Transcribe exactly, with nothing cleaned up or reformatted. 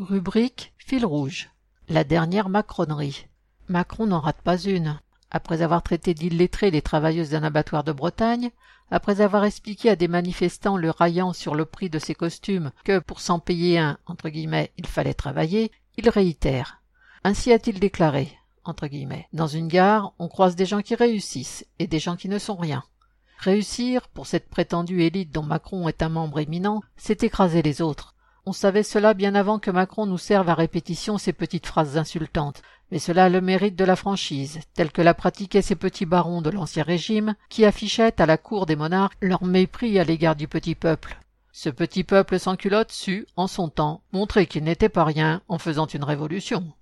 Rubrique Fil rouge. La dernière macronerie. Macron n'en rate pas une. Après avoir traité d'illettrés les travailleuses d'un abattoir de Bretagne, après avoir expliqué à des manifestants le raillant sur le prix de ses costumes que pour s'en payer un, entre guillemets, il fallait travailler, il réitère. Ainsi a-t-il déclaré, entre guillemets, dans une gare, on croise des gens qui réussissent et des gens qui ne sont rien. Réussir, pour cette prétendue élite dont Macron est un membre éminent, c'est écraser les autres. On savait cela bien avant que Macron nous serve à répétition ces petites phrases insultantes, mais cela a le mérite de la franchise, telle que la pratiquaient ces petits barons de l'Ancien Régime, qui affichaient à la cour des monarques leur mépris à l'égard du petit peuple. Ce petit peuple sans culotte sut, en son temps, montrer qu'il n'était pas rien en faisant une révolution.